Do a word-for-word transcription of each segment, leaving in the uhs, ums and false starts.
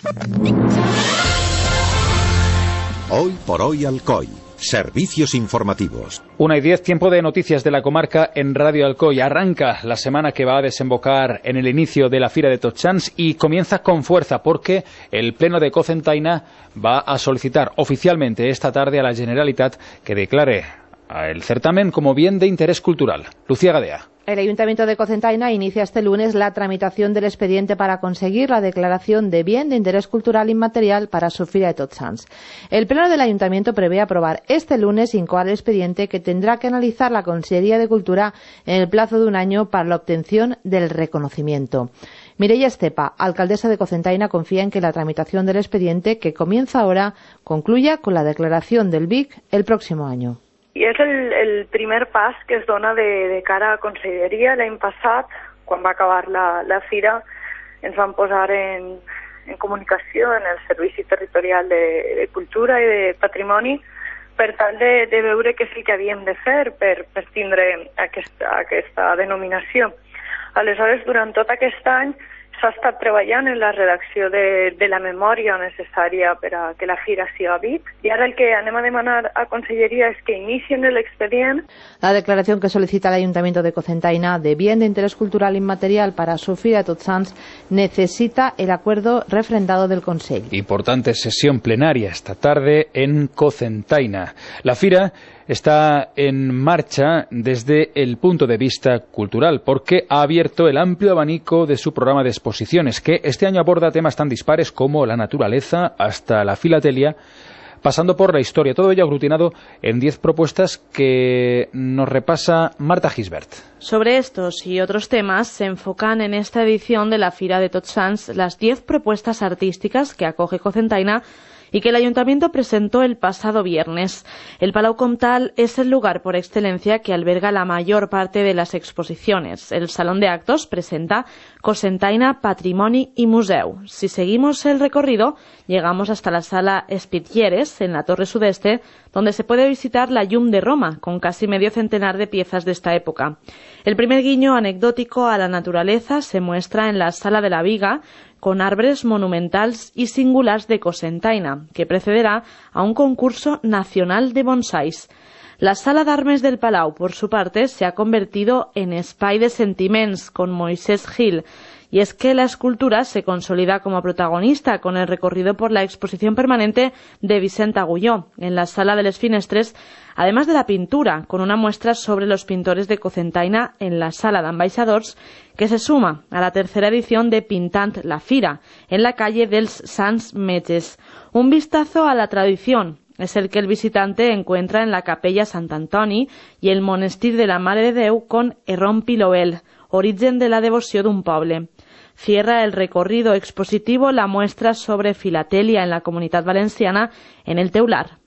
Hoy por hoy Alcoy. Servicios informativos. Una y diez, tiempo de noticias de la comarca en Radio Alcoy. Arranca la semana que va a desembocar en el inicio de la Fira de Tots Sants y comienza con fuerza porque el Pleno de Cocentaina va a solicitar oficialmente esta tarde a la Generalitat que declare el certamen como bien de interés cultural. Lucía Gadea. El Ayuntamiento de Cocentaina inicia este lunes la tramitación del expediente para conseguir la declaración de bien de interés cultural inmaterial para su Fira de Tots Sants. El Pleno del Ayuntamiento prevé aprobar este lunes incoar el expediente que tendrá que analizar la Consellería de Cultura en el plazo de un año para la obtención del reconocimiento. Mireia Estepa, alcaldesa de Cocentaina, confía en que la tramitación del expediente, que comienza ahora, concluya con la declaración del B I C el próximo año. I és el, el primer pas que es dona de, de cara a Conselleria. L'any passat, quan va acabar la, la fira, ens van posar en, en comunicació en el Servici Territorial de, de Cultura i de Patrimoni per tal de, de veure què és el que havíem de fer per, per tindre aquesta, aquesta denominació. Aleshores, durant tot aquest any, s'ha estat treballant en la redacció de, de la memòria necessària per a que la fira siga B I C i ara el que anem a demanar a Conselleria es que inicien el expedient. La declaración que solicita el Ayuntamiento de Cocentaina de bien de interés cultural inmaterial para su Fira de Tots Sants necesita el acuerdo refrendado del Consell. Importante sesión plenaria esta tarde en Cocentaina. La fira está en marcha desde el punto de vista cultural porque ha abierto el amplio abanico de su programa de exposiciones que este año aborda temas tan dispares como la naturaleza hasta la filatelia, pasando por la historia, todo ello aglutinado en diez propuestas que nos repasa Marta Gisbert. Sobre estos y otros temas se enfocan en esta edición de la Fira de Tots Sants las diez propuestas artísticas que acoge Cocentaina y que el Ayuntamiento presentó el pasado viernes. El Palau Comtal es el lugar por excelencia que alberga la mayor parte de las exposiciones. El Salón de Actos presenta Cocentaina, Patrimoni y Museu. Si seguimos el recorrido, llegamos hasta la Sala Espitlleres, en la Torre Sudeste, donde se puede visitar la Llum de Roma, con casi medio centenar de piezas de esta época. El primer guiño anecdótico a la naturaleza se muestra en la Sala de la Viga, con arbres monumentals y singulars de Cocentaina, que precederá a un concurso nacional de bonsais. La Sala d'Armes del Palau, por su parte, se ha convertido en espai de sentiments con Moisés Gil, y es que la escultura se consolida como protagonista con el recorrido por la exposición permanente de Vicent Agulló en la Sala de les Finestres, además de la pintura, con una muestra sobre los pintores de Cocentaina en la Sala d'Ambaixadors, que se suma a la tercera edición de Pintant la Fira, en la calle dels Sants Metges. Un vistazo a la tradición es el que el visitante encuentra en la Capella Sant Antoni y el Monestir de la Mare de Déu con Errón Piloel, origen de la devoció d'un poble. Cierra el recorrido expositivo la muestra sobre filatelia en la Comunitat Valenciana en el Teular.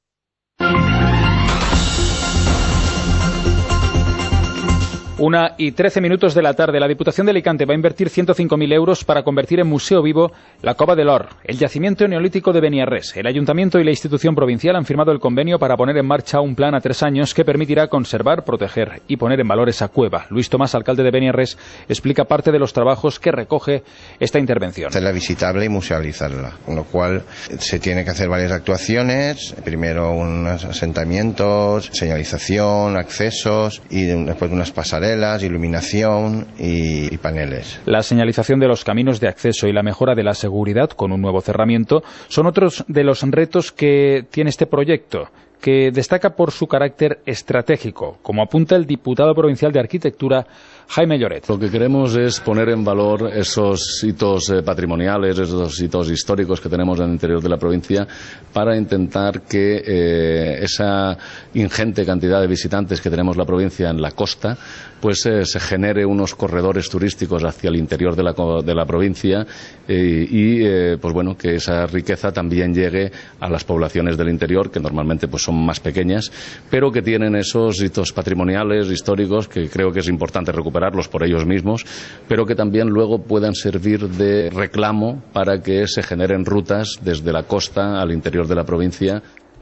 Una y trece minutos de la tarde. La Diputación de Alicante va a invertir ciento cinco mil euros para convertir en museo vivo la Cova de l'Or, el yacimiento neolítico de Beniarrés. El Ayuntamiento y la institución provincial han firmado el convenio para poner en marcha un plan a tres años que permitirá conservar, proteger y poner en valor esa cueva. Luis Tomás, alcalde de Beniarrés, explica parte de los trabajos que recoge esta intervención. Hacerla visitable y musealizarla, con lo cual se tiene que hacer varias actuaciones. Primero unos asentamientos, señalización, accesos y después unas pasarelas, iluminación y, y paneles. La señalización de los caminos de acceso y la mejora de la seguridad con un nuevo cerramiento son otros de los retos que tiene este proyecto, que destaca por su carácter estratégico, como apunta el diputado provincial de Arquitectura, Jaime Lloret. Lo que queremos es poner en valor esos hitos eh, patrimoniales, esos hitos históricos que tenemos en el interior de la provincia para intentar que eh, esa ingente cantidad de visitantes que tenemos la provincia en la costa pues eh, se genere unos corredores turísticos hacia el interior de la, de la provincia eh, y eh, pues bueno, que esa riqueza también llegue a las poblaciones del interior que normalmente pues son más pequeñas pero que tienen esos hitos patrimoniales, históricos que creo que es importante recuperar por ellos mismos, pero que también luego puedan servir de reclamo para que se generen rutas desde la costa al interior de la provincia.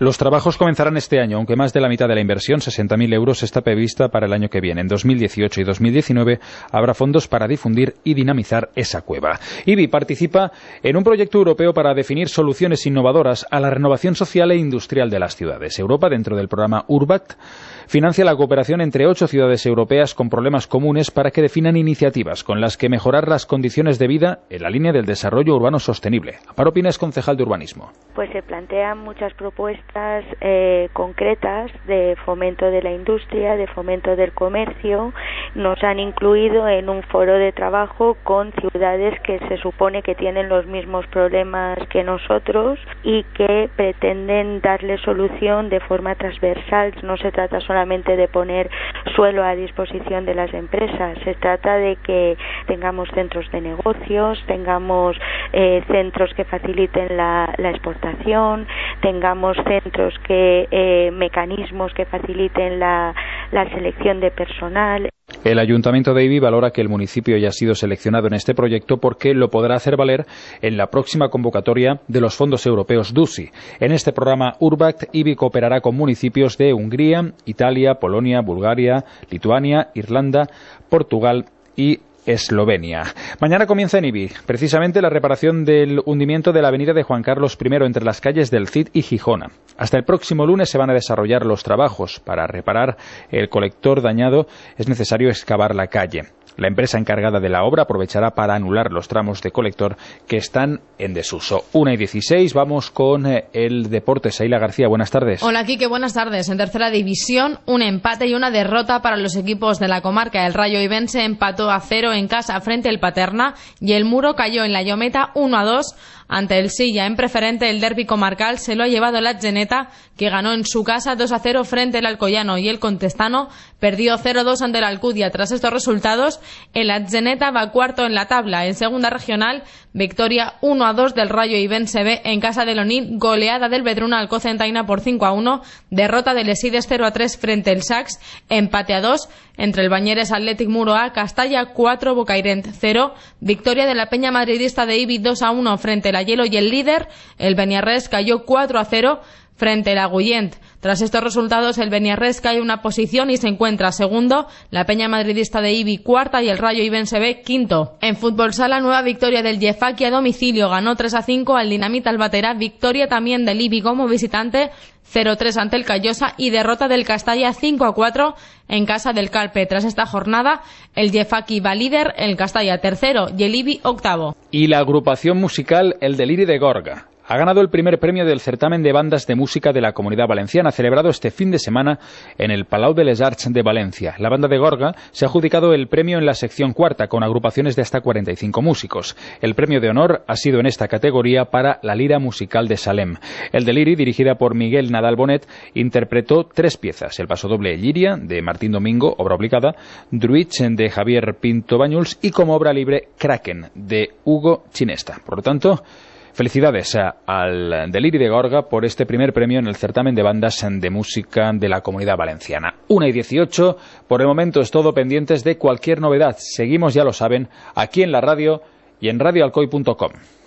Los trabajos comenzarán este año, aunque más de la mitad de la inversión, sesenta mil euros, está prevista para el año que viene. En dos mil dieciocho y dos mil diecinueve habrá fondos para difundir y dinamizar esa cueva. I B I participa en un proyecto europeo para definir soluciones innovadoras a la renovación social e industrial de las ciudades. Europa, dentro del programa Urbact, financia la cooperación entre ocho ciudades europeas con problemas comunes para que definan iniciativas con las que mejorar las condiciones de vida en la línea del desarrollo urbano sostenible. Amparo Pina es concejal de urbanismo. Pues se plantean muchas propuestas eh, concretas de fomento de la industria, de fomento del comercio. Nos han incluido en un foro de trabajo con ciudades que se supone que tienen los mismos problemas que nosotros y que pretenden darle solución de forma transversal. No se trata solamente de poner suelo a disposición de las empresas, se trata de que tengamos centros de negocios, tengamos eh, centros que faciliten la, la exportación, tengamos centros que, eh, mecanismos que faciliten la, la selección de personal. El Ayuntamiento de Ibi valora que el municipio ya ha sido seleccionado en este proyecto porque lo podrá hacer valer en la próxima convocatoria de los fondos europeos D U S I. En este programa Urbact, Ibi cooperará con municipios de Hungría, Italia, Polonia, Bulgaria, Lituania, Irlanda, Portugal y Eslovenia. Mañana comienza en Ibi precisamente la reparación del hundimiento de la avenida de Juan Carlos primero entre las calles del Cid y Gijona. Hasta el próximo lunes se van a desarrollar los trabajos. Para reparar el colector dañado es necesario excavar la calle. La empresa encargada de la obra aprovechará para anular los tramos de colector que están en desuso. una y dieciséis, vamos con el deporte. Saila García, buenas tardes. Hola, Quique, buenas tardes. En tercera división, un empate y una derrota para los equipos de la comarca. El Rayo Ibense empató a cero en casa frente al Paterna y el Muro cayó en la Llometa uno a dos ante el Silla. En preferente, el derbi comarcal se lo ha llevado el Atzeneta, que ganó en su casa dos a cero frente al Alcoyano, y el Contestano perdió cero a dos ante el Alcudia. Tras estos resultados, el Atzeneta va cuarto en la tabla. En segunda regional, victoria uno a dos del Rayo Ibense B en casa del Onil, goleada del Vedruna al Cocentaina por cinco a uno, derrota del Esides cero a tres frente al Sax, empate a dos entre el Bañeres Athletic Muro A, Castalla cuatro, Bocairent cero, victoria de la Peña Madridista de Ibi dos a uno frente al Hielo y el líder, el Beniarrés, cayó cuatro a cero frente al Agullent. Tras estos resultados, el Beniarrés cae una posición y se encuentra segundo, la Peña Madridista de Ibi cuarta y el Rayo Ibense B quinto. En fútbol sala, nueva victoria del Yefaki a domicilio, ganó tres a cinco al Dinamita Albatera, victoria también del Ibi como visitante, cero a tres ante el Callosa, y derrota del Castalla cinco a cuatro en casa del Calpe. Tras esta jornada, el Yefaki va líder, el Castalla tercero y el Ibi octavo. Y la agrupación musical El Deliri de Gorga ha ganado el primer premio del certamen de bandas de música de la Comunidad Valenciana, celebrado este fin de semana en el Palau de les Arts de Valencia. La banda de Gorga se ha adjudicado el premio en la sección cuarta, con agrupaciones de hasta cuarenta y cinco músicos. El premio de honor ha sido en esta categoría para la Lira Musical de Salem. El Deliri, dirigida por Miguel Nadal Bonet, interpretó tres piezas: el pasodoble Lliria, de Martín Domingo, obra obligada; Druich, de Javier Pinto Bañuls, y como obra libre Kraken, de Hugo Chinesta. Por lo tanto, felicidades al Deliri de Gorga por este primer premio en el certamen de bandas de música de la Comunidad Valenciana. una y dieciocho, por el momento es todo, pendientes de cualquier novedad. Seguimos, ya lo saben, aquí en la radio y en radio alcoy punto com.